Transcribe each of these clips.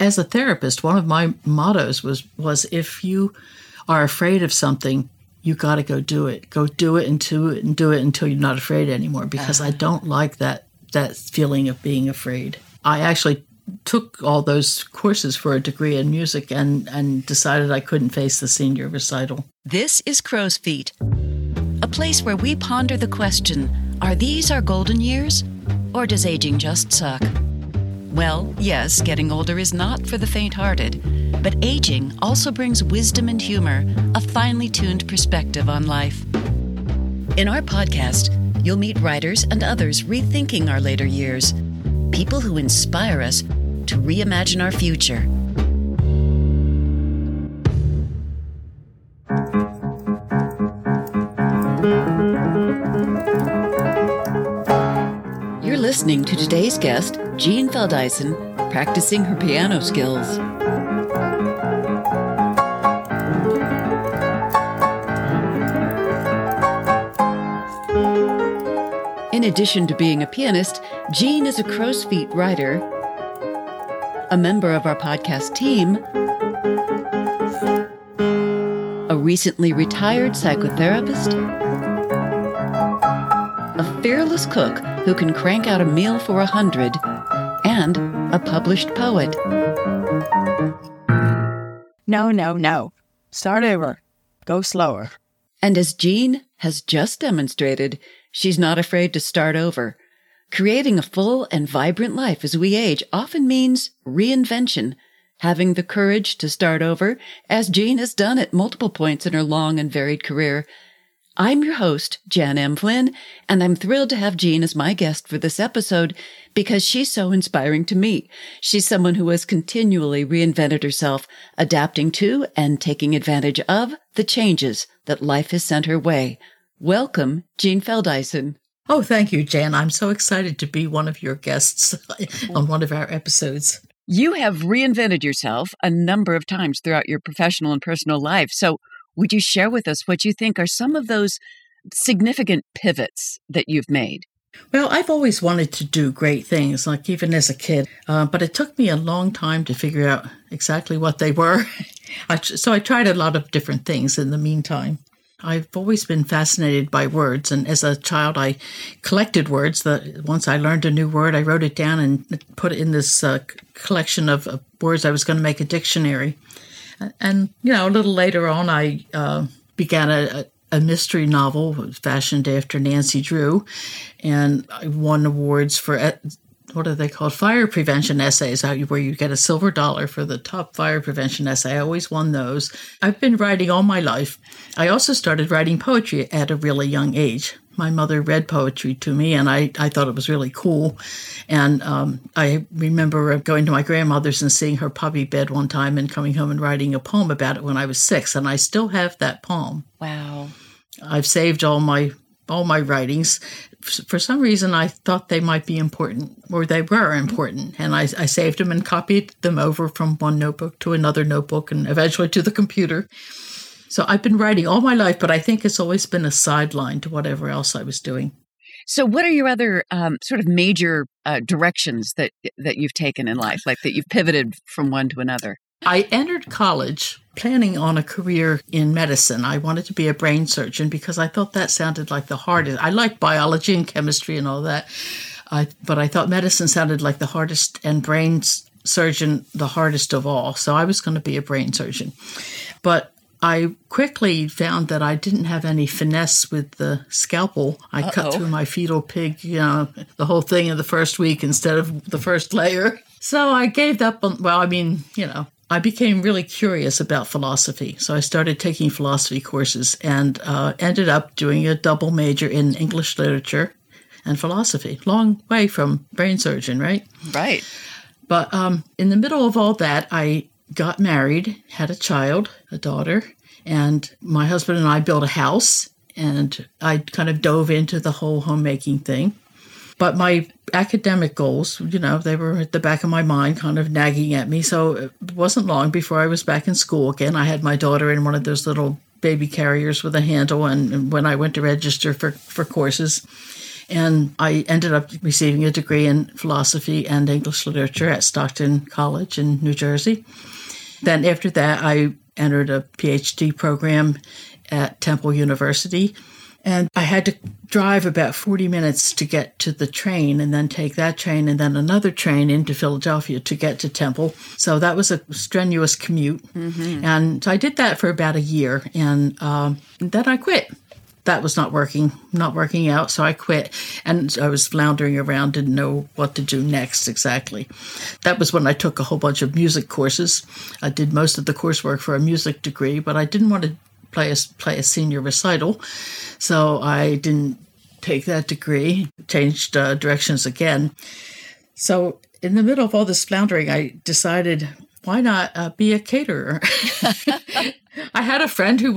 As a therapist, one of my mottos was if you are afraid of something, you got to go do it. Go do it and do it until you're not afraid anymore, because I don't like that feeling of being afraid. I actually took all those courses for a degree in music and decided I couldn't face the senior recital. This is Crow's Feet, a place where we ponder the question, are these our golden years, or does aging just suck? Well, yes, getting older is not for the faint-hearted, but aging also brings wisdom and humor, a finely tuned perspective on life. In our podcast, you'll meet writers and others rethinking our later years, people who inspire us to reimagine our future. You're listening to today's guest, Jean Feldhuisen, practicing her piano skills. In addition to being a pianist, Jean is a Crow's Feet writer, a member of our podcast team, a recently retired psychotherapist, a fearless cook who can crank out a meal for 100, and a published poet. No. Start over. Go slower. And as Jean has just demonstrated, she's not afraid to start over. Creating a full and vibrant life as we age often means reinvention, having the courage to start over, as Jean has done at multiple points in her long and varied career. I'm your host, Jan M. Flynn, and I'm thrilled to have Jean as my guest for this episode because she's so inspiring to me. She's someone who has continually reinvented herself, adapting to and taking advantage of the changes that life has sent her way. Welcome, Jean Feldhuisen. Oh, thank you, Jan. I'm so excited to be one of your guests on one of our episodes. You have reinvented yourself a number of times throughout your professional and personal life. So would you share with us what you think are some of those significant pivots that you've made? Well, I've always wanted to do great things, like even as a kid, but it took me a long time to figure out exactly what they were. So I tried a lot of different things in the meantime. I've always been fascinated by words, and as a child, I collected words. Once I learned a new word, I wrote it down and put it in this collection of words I was going to make a dictionary. And, a little later on, I began a mystery novel fashioned after Nancy Drew, and I won awards for, what are they called? Fire prevention essays, where you get a silver dollar for the top fire prevention essay. I always won those. I've been writing all my life. I also started writing poetry at a really young age. My mother read poetry to me, and I thought it was really cool. And I remember going to my grandmother's and seeing her puppy bed one time and coming home and writing a poem about it when I was 6, and I still have that poem. Wow. I've saved all my writings. For some reason, I thought they might be important, or they were important, and I saved them and copied them over from one notebook to another notebook and eventually to the computer. So I've been writing all my life, but I think it's always been a sideline to whatever else I was doing. So what are your other sort of major directions that you've taken in life, like that you've pivoted from one to another? I entered college planning on a career in medicine. I wanted to be a brain surgeon because I thought that sounded like the hardest. I like biology and chemistry and all that, but I thought medicine sounded like the hardest, and brain surgeon the hardest of all. So I was going to be a brain surgeon. But I quickly found that I didn't have any finesse with the scalpel. I cut through my fetal pig, the whole thing in the first week instead of the first layer. So I gave up on, I became really curious about philosophy. So I started taking philosophy courses and ended up doing a double major in English literature and philosophy. Long way from brain surgeon, right? Right. But in the middle of all that, I got married, had a child, a daughter, and my husband and I built a house, and I kind of dove into the whole homemaking thing. But my academic goals, they were at the back of my mind, kind of nagging at me. So it wasn't long before I was back in school again. I had my daughter in one of those little baby carriers with a handle, and when I went to register for courses. And I ended up receiving a degree in philosophy and English literature at Stockton College in New Jersey. Then after that, I entered a PhD program at Temple University. And I had to drive about 40 minutes to get to the train and then take that train and then another train into Philadelphia to get to Temple. So that was a strenuous commute. Mm-hmm. And so I did that for about a year. And then I quit. That was not working out. So I quit. And I was floundering around, didn't know what to do next exactly. That was when I took a whole bunch of music courses. I did most of the coursework for a music degree, but I didn't want to play a senior recital. So I didn't take that degree, changed directions again. So in the middle of all this floundering, I decided, why not be a caterer? I had a friend who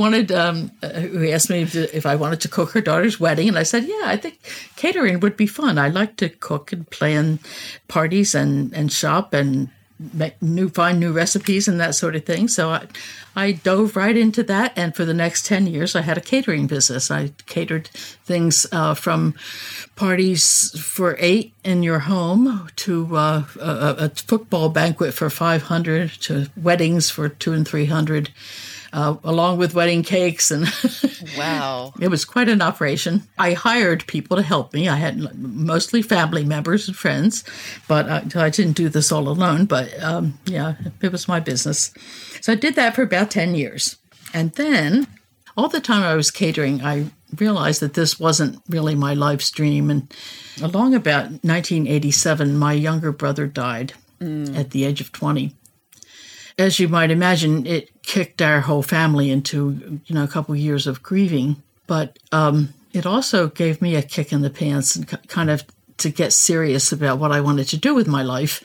who asked me if I wanted to cook her daughter's wedding. And I said, yeah, I think catering would be fun. I like to cook and plan parties and shop and find new recipes and that sort of thing. So I dove right into that. And for the next 10 years, I had a catering business. I catered things from parties for 8 in your home to a football banquet for 500 to weddings for 200 and 300. Along with wedding cakes. And wow. It was quite an operation. I hired people to help me. I had mostly family members and friends, but I didn't do this all alone. But it was my business. So I did that for about 10 years. And then all the time I was catering, I realized that this wasn't really my life's dream. And along about 1987, my younger brother died at the age of 20. As you might imagine, it kicked our whole family into, a couple of years of grieving. But it also gave me a kick in the pants and kind of to get serious about what I wanted to do with my life.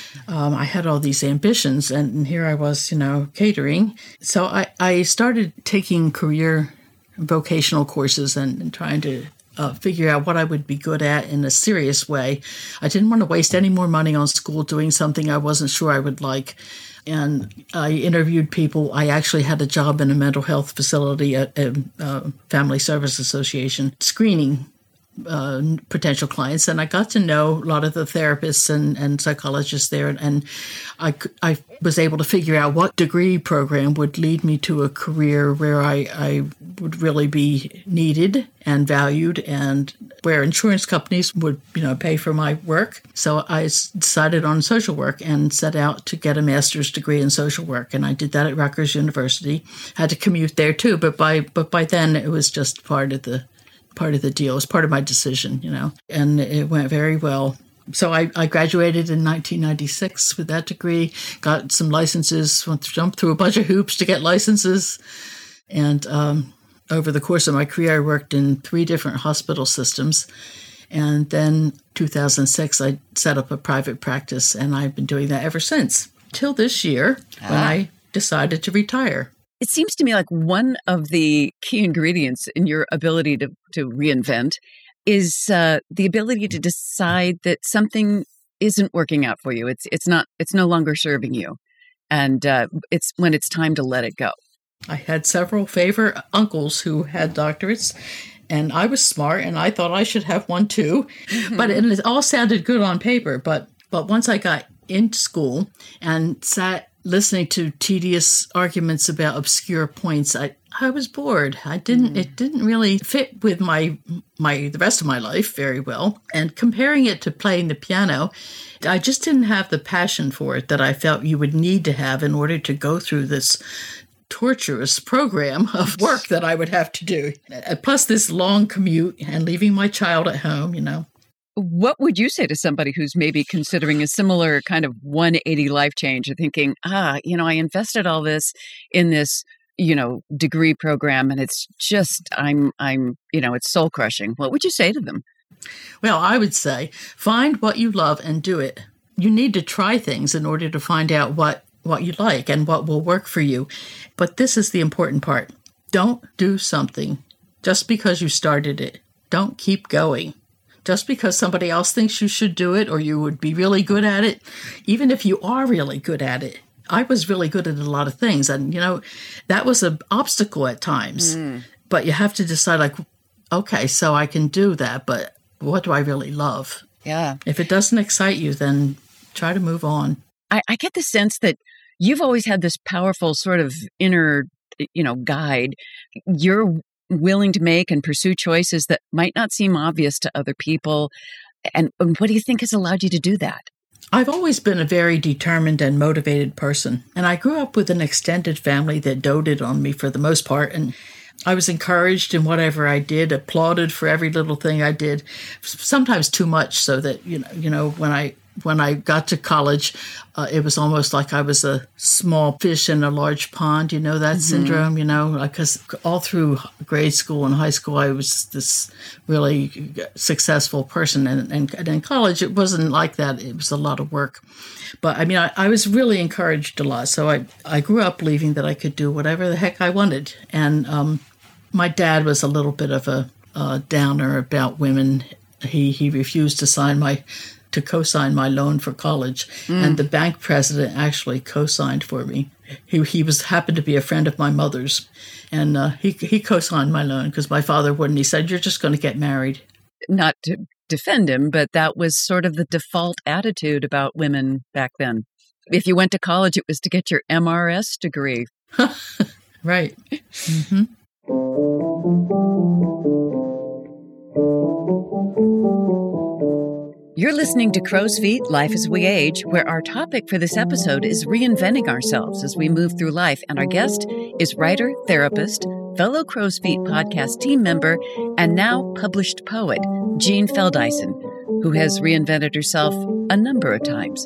I had all these ambitions, and here I was, catering. So I started taking career vocational courses and trying to figure out what I would be good at in a serious way. I didn't want to waste any more money on school doing something I wasn't sure I would like. And I interviewed people. I actually had a job in a mental health facility at a Family Service Association screening potential clients. And I got to know a lot of the therapists and psychologists there. And I was able to figure out what degree program would lead me to a career where I would really be needed and valued and where insurance companies would, pay for my work. So I decided on social work and set out to get a master's degree in social work. And I did that at Rutgers University. Had to commute there too, but by then it was just part of the deal. It was part of my decision, and it went very well. So I graduated in 1996 with that degree, got some licenses, jumped through a bunch of hoops to get licenses. And over the course of my career, I worked in 3 different hospital systems. And then 2006, I set up a private practice, and I've been doing that ever since, till this year when I decided to retire. It seems to me like one of the key ingredients in your ability to reinvent is the ability to decide that something isn't working out for you. It's no longer serving you, and it's when it's time to let it go. I had several favorite uncles who had doctorates, and I was smart, and I thought I should have one too. Mm-hmm. But it all sounded good on paper. But once I got into school and sat listening to tedious arguments about obscure points, I was bored. It didn't really fit with the rest of my life very well. And comparing it to playing the piano, I just didn't have the passion for it that I felt you would need to have in order to go through this torturous program of work that I would have to do. Plus this long commute and leaving my child at home, What would you say to somebody who's maybe considering a similar kind of 180 life change and thinking, I invested all this in this, degree program and it's just, it's soul crushing. What would you say to them? Well, I would say find what you love and do it. You need to try things in order to find out what you like and what will work for you. But this is the important part. Don't do something just because you started it. Don't keep going. Just because somebody else thinks you should do it or you would be really good at it, even if you are really good at it. I was really good at a lot of things. And, that was an obstacle at times. But you have to decide, okay, so I can do that, but what do I really love? Yeah. If it doesn't excite you, then try to move on. I get the sense that you've always had this powerful sort of inner, guide. You're willing to make and pursue choices that might not seem obvious to other people. And what do you think has allowed you to do that? I've always been a very determined and motivated person. And I grew up with an extended family that doted on me for the most part. And I was encouraged in whatever I did, applauded for every little thing I did, sometimes too much, so that, when I got to college, it was almost like I was a small fish in a large pond, that syndrome, because all through grade school and high school, I was this really successful person. And in college, it wasn't like that. It was a lot of work. But I mean, I was really encouraged a lot. So I grew up believing that I could do whatever the heck I wanted. And my dad was a little bit of a downer about women. He refused to co-sign my loan for college, and the bank president actually co-signed for me. He happened to be a friend of my mother's, and he co-signed my loan because my father wouldn't. He said, "You're just going to get married." Not to defend him, but that was sort of the default attitude about women back then. If you went to college, it was to get your MRS degree. Right. Mm-hmm. You're listening to Crow's Feet, Life as We Age, where our topic for this episode is reinventing ourselves as we move through life. And our guest is writer, therapist, fellow Crow's Feet podcast team member, and now published poet, Jean Feldhuisen, who has reinvented herself a number of times.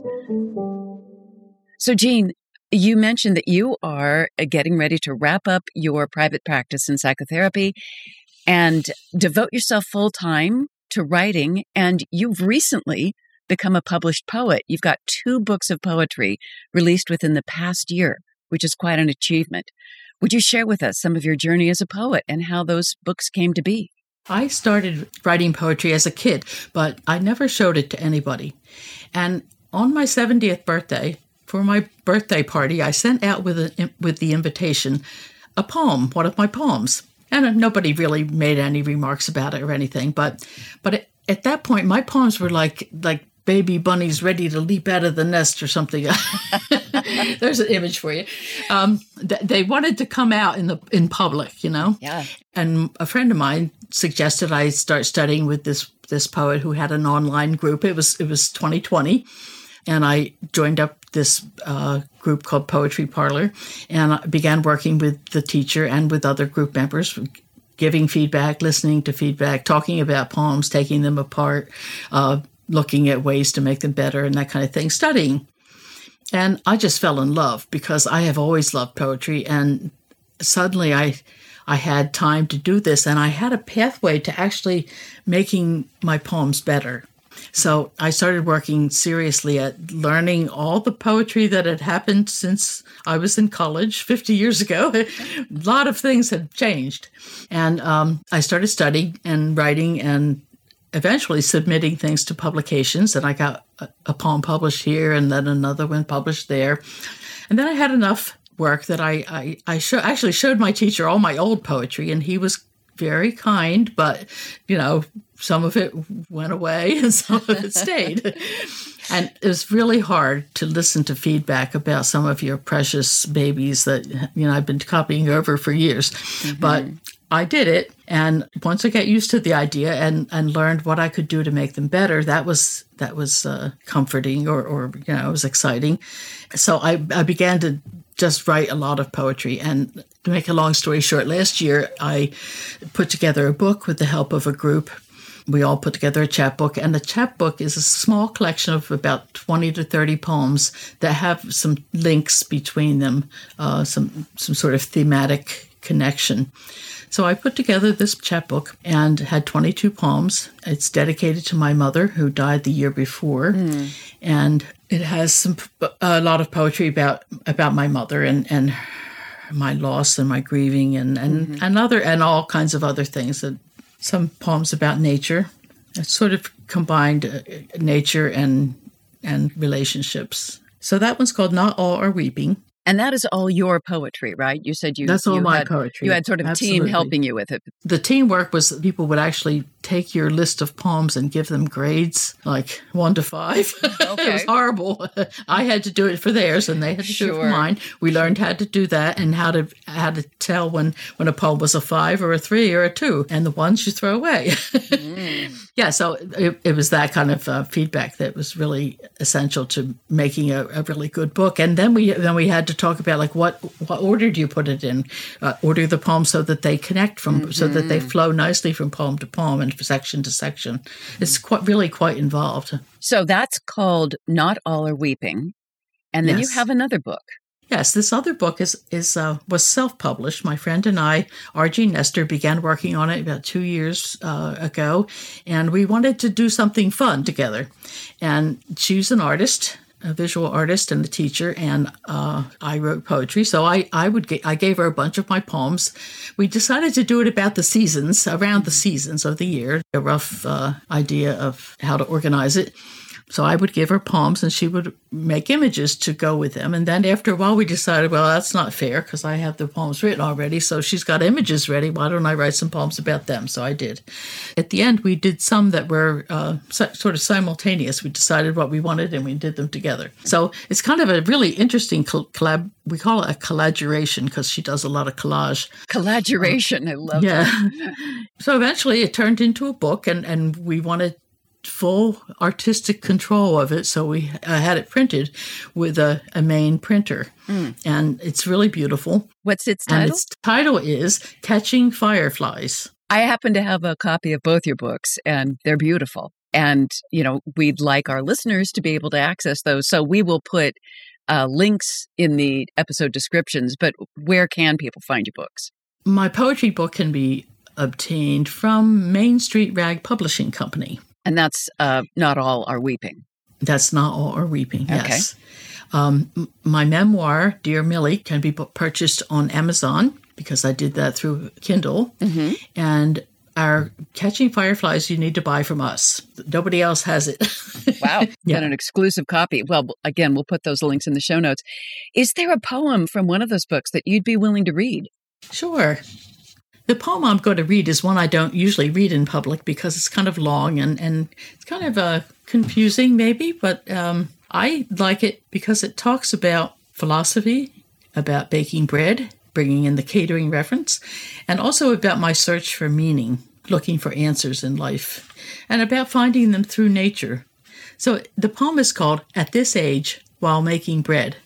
So, Jean, you mentioned that you are getting ready to wrap up your private practice in psychotherapy and devote yourself full-time to writing, and you've recently become a published poet. You've got 2 books of poetry released within the past year, which is quite an achievement. Would you share with us some of your journey as a poet and how those books came to be? I started writing poetry as a kid, but I never showed it to anybody. And on my 70th birthday, for my birthday party, I sent out with the invitation a poem, one of my poems. And nobody really made any remarks about it or anything. But at that point, my poems were like baby bunnies ready to leap out of the nest or something. There's an image for you. They wanted to come out in public, Yeah. And a friend of mine suggested I start studying with this poet who had an online group. It was 2020. And I joined up this group called Poetry Parlor, and I began working with the teacher and with other group members, giving feedback, listening to feedback, talking about poems, taking them apart, looking at ways to make them better and that kind of thing, studying. And I just fell in love because I have always loved poetry, and suddenly I had time to do this, and I had a pathway to actually making my poems better. So I started working seriously at learning all the poetry that had happened since I was in college 50 years ago. A lot of things had changed. And I started studying and writing and eventually submitting things to publications. And I got a poem published here and then another one published there. And then I had enough work that I actually showed my teacher all my old poetry, and he was very kind, but, some of it went away and some of it stayed. And it was really hard to listen to feedback about some of your precious babies that, I've been copying over for years. Mm-hmm. But I did it. And once I got used to the idea and learned what I could do to make them better, that was comforting or it was exciting. So I began to just write a lot of poetry. And to make a long story short, last year I put together a book with the help of a group. We all put together a chapbook, and the chapbook is a small collection of about 20 to 30 poems that have some links between them, some sort of thematic connection. So I put together this chapbook and had 22 poems. It's dedicated to my mother, who died the year before, and it has a lot of poetry about my mother and my loss and my grieving and all kinds of other things. Some poems about nature. It sort of combined nature and relationships. So that one's called Not All Are Weeping. And that is all your poetry, right? You said That's all my poetry. You had sort of a team helping you with it. The teamwork was people would actually take your list of poems and give them grades, like 1 to 5. It was horrible. I had to do it for theirs, and they had to do it for mine. We learned how to do that and how to tell when a poem was a 5 or a 3 or a 2, and the ones you throw away. Yeah, so it was that kind of feedback that was really essential to making a really good book. And then we had to talk about, like, what order do you put it in? Order the poems so that they connect so that they flow nicely from poem to poem and section to section. It's really quite involved. So that's called Not All Are Weeping. And then you have another book. Yes, this other book was self-published. My friend and I, R.G. Nestor, began working on it about 2 years ago, and we wanted to do something fun together. And she's an artist, a visual artist and a teacher, and I wrote poetry. So I gave her a bunch of my poems. We decided to do it about the seasons, around the seasons of the year, a rough idea of how to organize it. So I would give her poems, and she would make images to go with them. And then after a while, we decided, well, that's not fair because I have the poems written already. So she's got images ready. Why don't I write some poems about them? So I did. At the end, we did some that were sort of simultaneous. We decided what we wanted, and we did them together. So it's kind of a really interesting collab. We call it a collageration because she does a lot of collage. Collageration. I love that. So eventually it turned into a book, and we wanted full artistic control of it, so we had it printed with a main printer, and it's really beautiful. What's its title? And its title is Catching Fireflies. I happen to have a copy of both your books, and they're beautiful. And, we'd like our listeners to be able to access those, so we will put links in the episode descriptions, but where can people find your books? My poetry book can be obtained from Main Street Rag Publishing Company. And that's Not All Are Weeping. That's Not All Are Weeping, yes. Okay. My memoir, Dear Millie, can be purchased on Amazon because I did that through Kindle. Mm-hmm. And our Catching Fireflies, you need to buy from us. Nobody else has it. Wow. Got an exclusive copy. Well, again, we'll put those links in the show notes. Is there a poem from one of those books that you'd be willing to read? Sure. The poem I'm going to read is one I don't usually read in public because it's kind of long and it's kind of confusing maybe, but I like it because it talks about philosophy, about baking bread, bringing in the catering reference, and also about my search for meaning, looking for answers in life, and about finding them through nature. So the poem is called At This Age While Making Bread.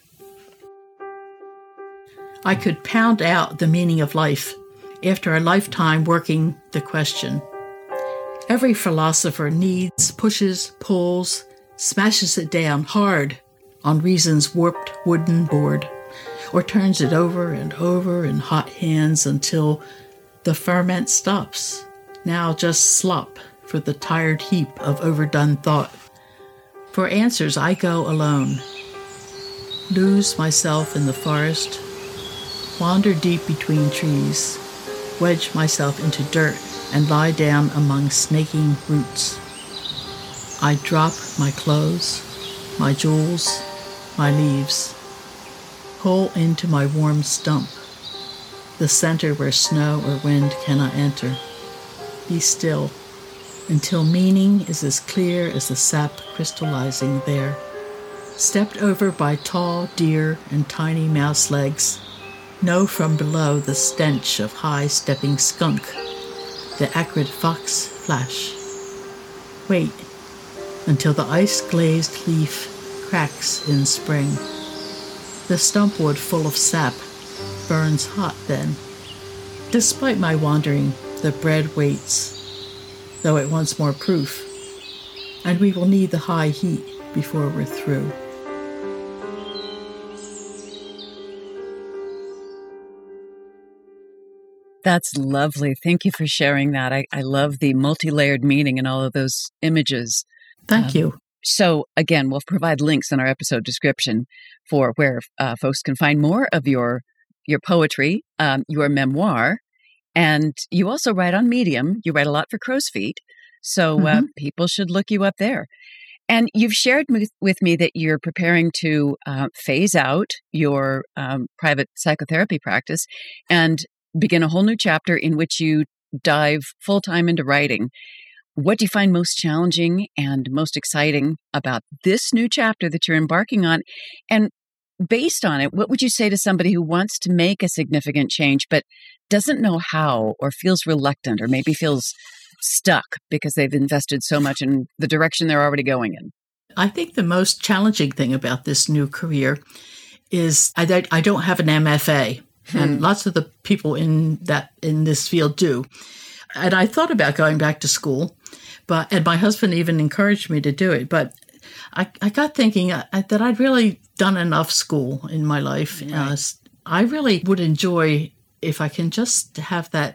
I could pound out the meaning of life after a lifetime working the question. Every philosopher needs, pushes, pulls, smashes it down hard on reason's warped wooden board, or turns it over and over in hot hands until the ferment stops. Now just slop for the tired heap of overdone thought. For answers I go alone, lose myself in the forest, wander deep between trees, wedge myself into dirt and lie down among snaking roots. I drop my clothes, my jewels, my leaves, pull into my warm stump, the center where snow or wind cannot enter. Be still until meaning is as clear as the sap crystallizing there. Stepped over by tall deer and tiny mouse legs, know from below the stench of high-stepping skunk, the acrid fox flash. Wait until the ice-glazed leaf cracks in spring. The stumpwood full of sap burns hot then. Despite my wandering, the bread waits, though it wants more proof, and we will need the high heat before we're through. That's lovely. Thank you for sharing that. I love the multi-layered meaning in all of those images. Thank you. So again, we'll provide links in our episode description for where folks can find more of your poetry, your memoir, and you also write on Medium. You write a lot for Crow's Feet, so people should look you up there. And you've shared with me that you're preparing to phase out your private psychotherapy practice and begin a whole new chapter in which you dive full-time into writing. What do you find most challenging and most exciting about this new chapter that you're embarking on? And based on it, what would you say to somebody who wants to make a significant change but doesn't know how, or feels reluctant, or maybe feels stuck because they've invested so much in the direction they're already going in? I think the most challenging thing about this new career is I don't have an MFA, and lots of the people in this field do. And I thought about going back to school, and my husband even encouraged me to do it. But I got thinking that I'd really done enough school in my life. Right. I really would enjoy if I can just have that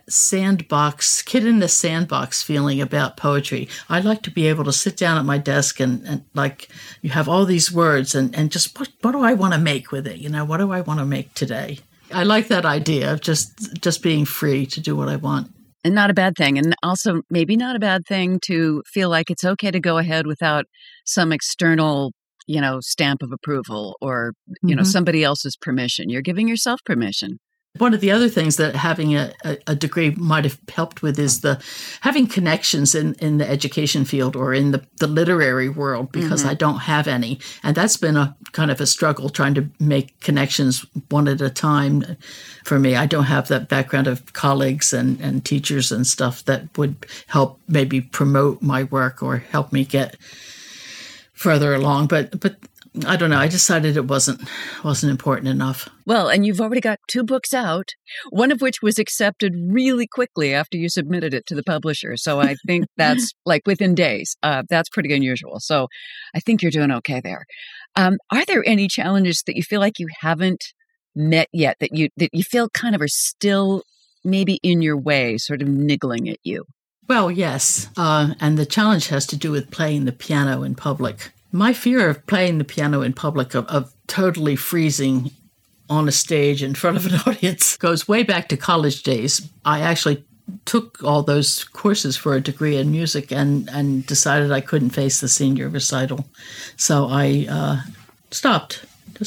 kid in the sandbox feeling about poetry. I'd like to be able to sit down at my desk and like you have all these words and just what do I want to make with it? What do I want to make today? I like that idea of just being free to do what I want. And not a bad thing. And also maybe not a bad thing to feel like it's okay to go ahead without some external, stamp of approval or, somebody else's permission. You're giving yourself permission. One of the other things that having a degree might have helped with is having connections in the education field or in the literary world, because I don't have any. And that's been a kind of a struggle trying to make connections one at a time for me. I don't have that background of colleagues and teachers and stuff that would help maybe promote my work or help me get further along. But I don't know. I decided it wasn't important enough. Well, and you've already got 2 books out, one of which was accepted really quickly after you submitted it to the publisher. So I think that's like within days. That's pretty unusual. So I think you're doing okay there. Are there any challenges that you feel like you haven't met yet that you feel kind of are still maybe in your way, sort of niggling at you? Well, yes. And the challenge has to do with playing the piano in public. My fear of playing the piano in public, of totally freezing on a stage in front of an audience, goes way back to college days. I actually took all those courses for a degree in music and decided I couldn't face the senior recital. So I stopped.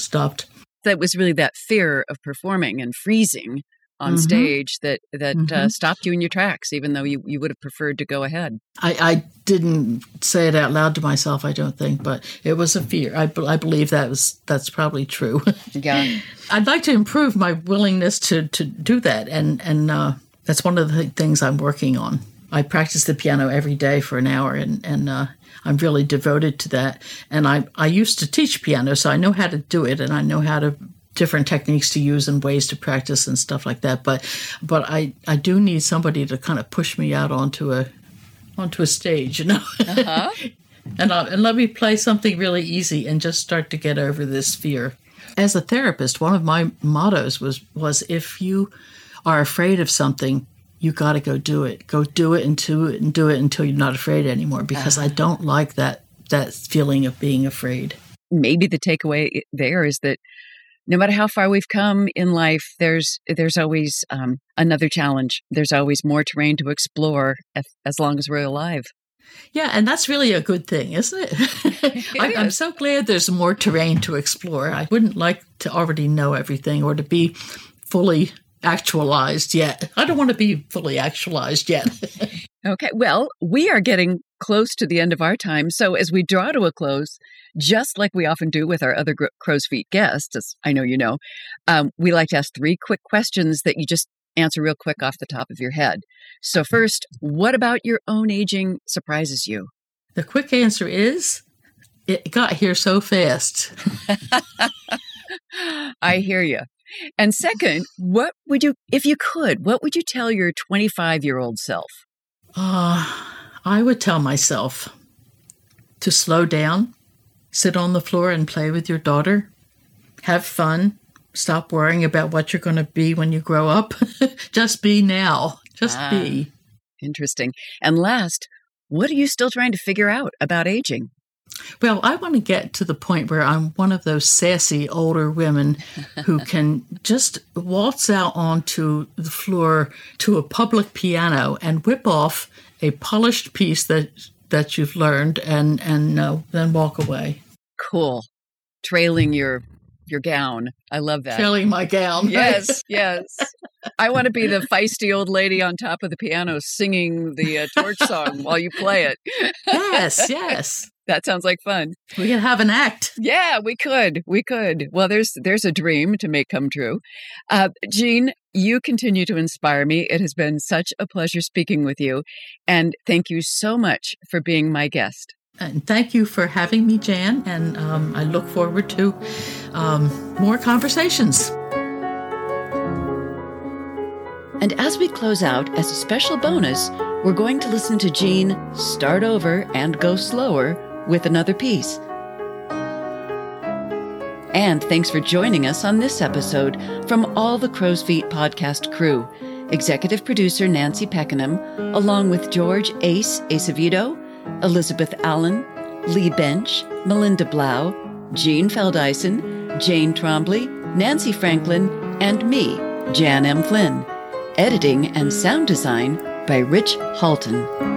That was really that fear of performing and freezing on stage that stopped you in your tracks, even though you would have preferred to go ahead. I didn't say it out loud to myself, I don't think, but it was a fear. I believe that's probably true. Yeah. I'd like to improve my willingness to do that, and that's one of the things I'm working on. I practice the piano every day for an hour, and I'm really devoted to that. And I used to teach piano, so I know how to do it, and I know how to different techniques to use and ways to practice and stuff like that. But I do need somebody to kind of push me out onto a stage, Uh-huh. and let me play something really easy and just start to get over this fear. As a therapist, one of my mottos was if you are afraid of something, you got to go do it. Go do it and do it until you're not afraid anymore, because I don't like that feeling of being afraid. Maybe the takeaway there is that no matter how far we've come in life, there's always another challenge. There's always more terrain to explore as long as we're alive. Yeah, and that's really a good thing, isn't it? I'm so glad there's more terrain to explore. I wouldn't like to already know everything or to be fully actualized yet. I don't want to be fully actualized yet. Okay, well, we are getting close to the end of our time. So as we draw to a close, just like we often do with our other Crow's Feet guests, as I know you know, we like to ask 3 quick questions that you just answer real quick off the top of your head. So first, what about your own aging surprises you? The quick answer is, it got here so fast. I hear you. And second, if you could, what would you tell your 25-year-old self? I would tell myself to slow down, sit on the floor and play with your daughter, have fun, stop worrying about what you're going to be when you grow up. Just be now. Just be. Interesting. And last, what are you still trying to figure out about aging? Well, I want to get to the point where I'm one of those sassy older women who can just waltz out onto the floor to a public piano and whip off a polished piece that you've learned and then walk away. Cool. Trailing your gown. I love that. Trailing my gown. Yes, yes. I want to be the feisty old lady on top of the piano singing the torch song while you play it. Yes, yes. That sounds like fun. We could have an act. Yeah, we could. We could. Well, there's a dream to make come true. Jean, you continue to inspire me. It has been such a pleasure speaking with you. And thank you so much for being my guest. And thank you for having me, Jan. And I look forward to more conversations. And as we close out, as a special bonus, we're going to listen to Jean start over and go slower with another piece. And thanks for joining us on this episode from all the Crow's Feet podcast crew. Executive producer Nancy Peckenham, along with George Ace Acevedo, Elizabeth Allen, Lee Bench, Melinda Blau, Jean Feldeisen, Jane Trombley, Nancy Franklin, and me, Jan M. Flynn. Editing and sound design by Rich Halton.